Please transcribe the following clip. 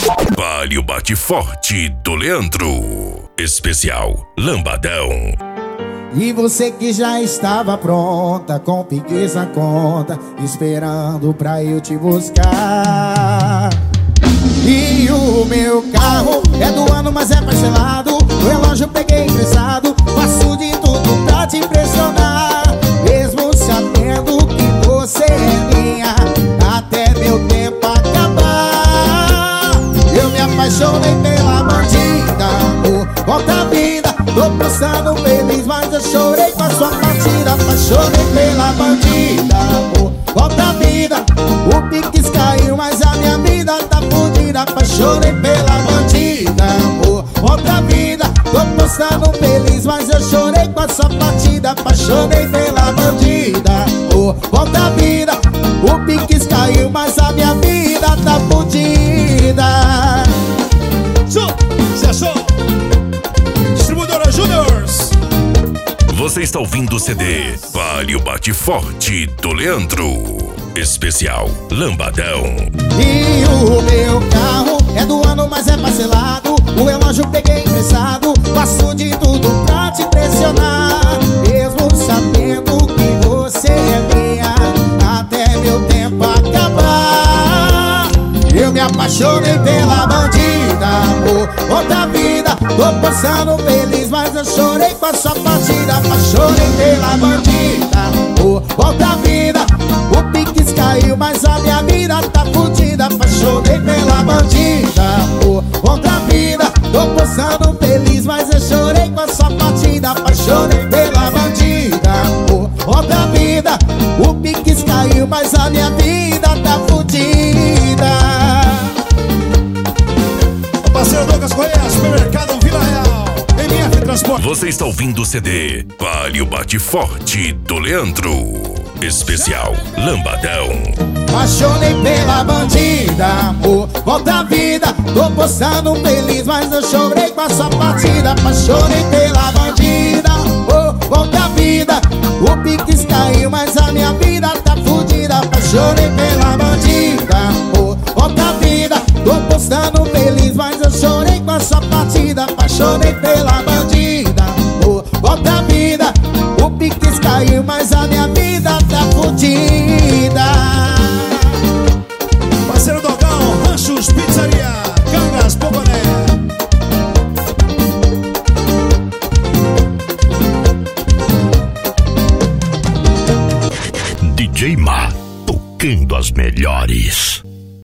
Vale o bate forte do Leandro. Especial Lambadão. E você que já estava pronta, com piques na conta, esperando pra eu te buscar. E o meu carro é do ano, mas é parcelado. O relógio peguei emprestado, faço de tudo pra te impressionar. Mesmo sabendo que você é minha, até meu tempo acabar. Eu me apaixonei pela bandida, amor, volta a vida. Tô passando feliz, mas eu chorei com a sua partida. Apaixonei pela bandida, amor, volta a vida. O piques caiu, mas a minha vida tá fodida. Apaixonei pela bandida, amor, volta a vida. Tô passando feliz, mas eu chorei com a sua partida. Apaixonei pela bandida, amor, volta a vida. O piques caiu, mas a minha vida tá fodida. Se achou? Distribuidora Juniors. Você está ouvindo o CD Vale o Bate Forte do Leandro. Especial Lambadão. E o meu carro é do ano, mas é parcelado. O relógio peguei emprestado, faço de tudo pra te impressionar. Mesmo sabendo que você é minha, até meu tempo acabar. Eu me apaixonei pela bandida, amor, outra vida. Tô passando feliz, mas eu chorei com a sua partida. Apaixonei pela bandida, amor, outra vida. O piques caiu, mas a minha vida tá fodida. Apaixonei pela bandida, amor, outra vida. Tô passando feliz, mas eu chorei com a sua partida. Apaixonei pela bandida, amor, outra vida. O piques caiu, mas a minha vida tá fodida. O parceiro Douglas Correia, Supermercado Vila Real, MF Transporte. Você está ouvindo o CD Vale o Bate Forte do Leandro. Especial Lambadão. Apaixonei pela bandida, amor, volta a vida. Tô postando feliz, mas eu chorei com a sua partida. Apaixonei pela bandida, amor, volta a vida. O piques caiu, mas a minha vida tá fodida. Apaixonei pela bandida, amor, volta a vida. Tô postando feliz, mas eu chorei com a sua partida. Apaixonei pela bandida, amor, volta a vida. O piques caiu, mas a minha vida tá fodida. Parceiro Dogão, Ranchos Pizzaria, Cangas, Poconé. DJ Ma, tocando as melhores.